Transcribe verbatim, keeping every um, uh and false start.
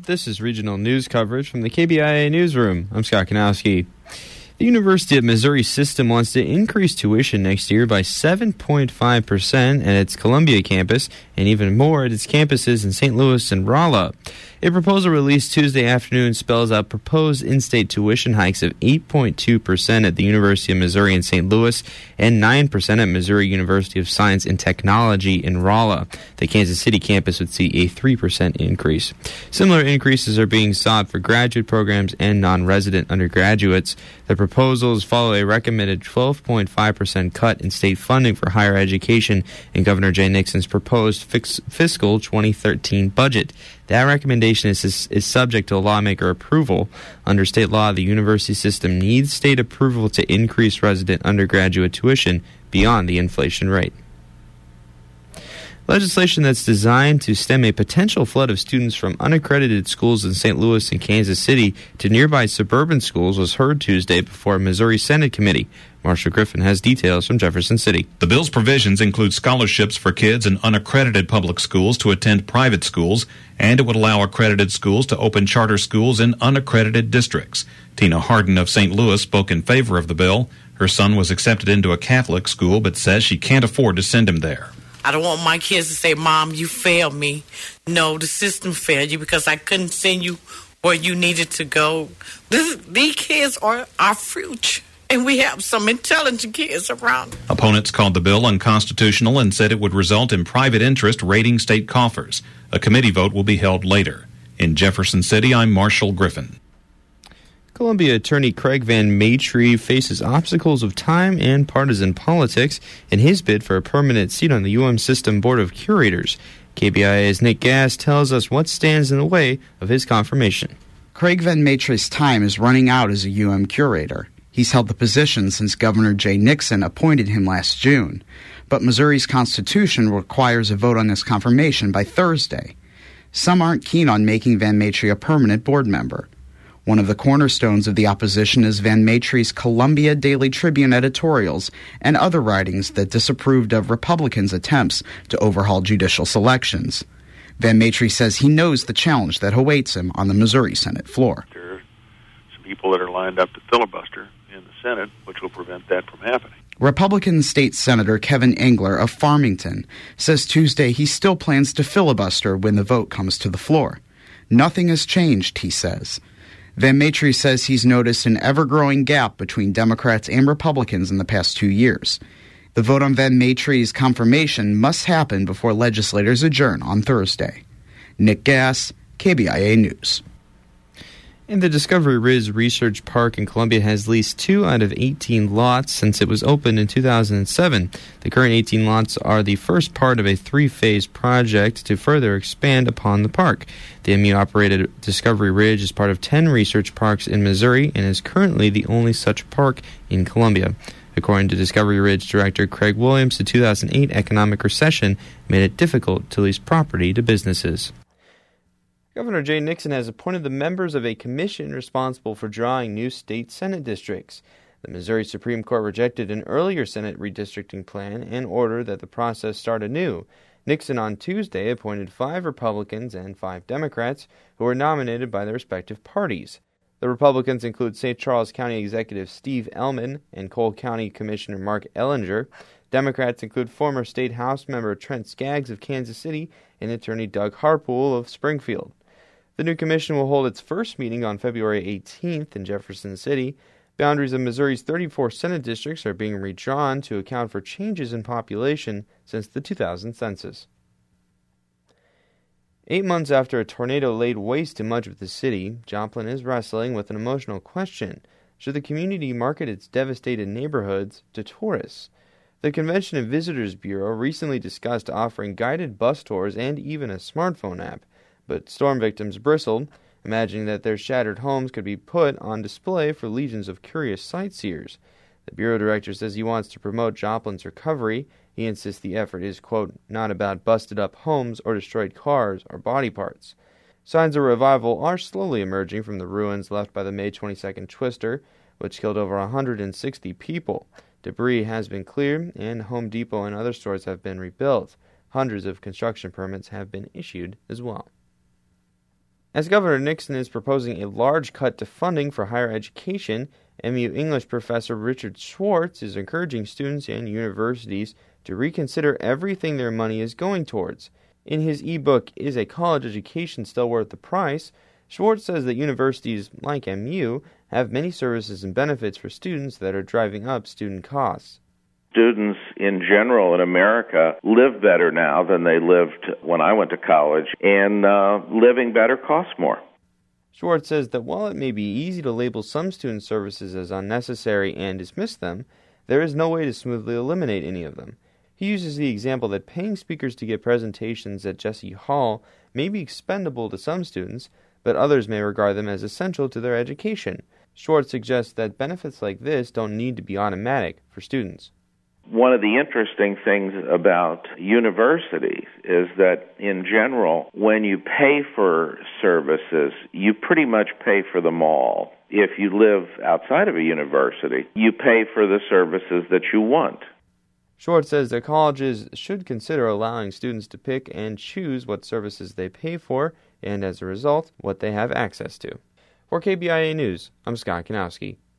This is regional news coverage from the K B I A Newsroom. I'm Scott Kanowski. The University of Missouri System wants to increase tuition next year by seven point five percent at its Columbia campus and even more at its campuses in Saint Louis and Rolla. A proposal released Tuesday afternoon spells out proposed in-state tuition hikes of eight point two percent at the University of Missouri in Saint Louis and nine percent at Missouri University of Science and Technology in Rolla. The Kansas City campus would see a three percent increase. Similar increases are being sought for graduate programs and non-resident undergraduates. The proposals follow a recommended twelve point five percent cut in state funding for higher education in Governor Jay Nixon's proposed fix- fiscal twenty thirteen budget. That recommendation is, is, is subject to lawmaker approval. Under state law, the university system needs state approval to increase resident undergraduate tuition beyond the inflation rate. Legislation that's designed to stem a potential flood of students from unaccredited schools in Saint Louis and Kansas City to nearby suburban schools was heard Tuesday before a Missouri Senate committee. Marshall Griffin has details from Jefferson City. The bill's provisions include scholarships for kids in unaccredited public schools to attend private schools, and it would allow accredited schools to open charter schools in unaccredited districts. Tina Harden of Saint Louis spoke in favor of the bill. Her son was accepted into a Catholic school, but says she can't afford to send him there. I don't want my kids to say, Mom, you failed me. No, the system failed you because I couldn't send you where you needed to go. This, these kids are our future, and we have some intelligent kids around. Opponents called the bill unconstitutional and said it would result in private interest raiding state coffers. A committee vote will be held later. In Jefferson City, I'm Marshall Griffin. Columbia attorney Craig Van Matre faces obstacles of time and partisan politics in his bid for a permanent seat on the U M System Board of Curators. K B I A's Nick Gass tells us what stands in the way of his confirmation. Craig Van Matre's time is running out as a U M curator. He's held the position since Governor Jay Nixon appointed him last June. But Missouri's Constitution requires a vote on his confirmation by Thursday. Some aren't keen on making Van Matre a permanent board member. One of the cornerstones of the opposition is Van Matre's Columbia Daily Tribune editorials and other writings that disapproved of Republicans' attempts to overhaul judicial selections. Van Matre says he knows the challenge that awaits him on the Missouri Senate floor. There are some people that are lined up to filibuster in the Senate, which will prevent that from happening. Republican State Senator Kevin Engler of Farmington says Tuesday he still plans to filibuster when the vote comes to the floor. Nothing has changed, he says. Van Matre says he's noticed an ever-growing gap between Democrats and Republicans in the past two years. The vote on Van Matre's confirmation must happen before legislators adjourn on Thursday. Nick Gass, K B I A News. And the Discovery Ridge Research Park in Columbia has leased two out of eighteen lots since it was opened in two thousand seven. The current eighteen lots are the first part of a three-phase project to further expand upon the park. The M U-operated Discovery Ridge is part of ten research parks in Missouri and is currently the only such park in Columbia. According to Discovery Ridge Director Craig Williams, the two thousand eight economic recession made it difficult to lease property to businesses. Governor Jay Nixon has appointed the members of a commission responsible for drawing new state Senate districts. The Missouri Supreme Court rejected an earlier Senate redistricting plan and ordered that the process start anew. Nixon on Tuesday appointed five Republicans and five Democrats who were nominated by their respective parties. The Republicans include Saint Charles County Executive Steve Ellman and Cole County Commissioner Mark Ellinger. Democrats include former State House member Trent Skaggs of Kansas City and attorney Doug Harpool of Springfield. The new commission will hold its first meeting on February eighteenth in Jefferson City. Boundaries of Missouri's thirty-four Senate districts are being redrawn to account for changes in population since the two thousand census. Eight months after a tornado laid waste to much of the city, Joplin is wrestling with an emotional question. Should the community market its devastated neighborhoods to tourists? The Convention and Visitors Bureau recently discussed offering guided bus tours and even a smartphone app, but storm victims bristled, imagining that their shattered homes could be put on display for legions of curious sightseers. The Bureau director says he wants to promote Joplin's recovery. He insists the effort is, quote, not about busted-up homes or destroyed cars or body parts. Signs of revival are slowly emerging from the ruins left by the May twenty-second twister, which killed over one hundred sixty people. Debris has been cleared, and Home Depot and other stores have been rebuilt. Hundreds of construction permits have been issued as well. As Governor Nixon is proposing a large cut to funding for higher education, M U English professor Richard Schwartz is encouraging students and universities to reconsider everything their money is going towards. In his e-book, Is a College Education Still Worth the Price?, Schwartz says that universities, like M U, have many services and benefits for students that are driving up student costs. Students in general in America live better now than they lived when I went to college, and uh, living better costs more. Schwartz says that while it may be easy to label some student services as unnecessary and dismiss them, there is no way to smoothly eliminate any of them. He uses the example that paying speakers to give presentations at Jesse Hall may be expendable to some students, but others may regard them as essential to their education. Schwartz suggests that benefits like this don't need to be automatic for students. One of the interesting things about universities is that, in general, when you pay for services, you pretty much pay for them all. If you live outside of a university, you pay for the services that you want. Schwartz says that colleges should consider allowing students to pick and choose what services they pay for, and as a result, what they have access to. For K B I A News, I'm Scott Kanowski.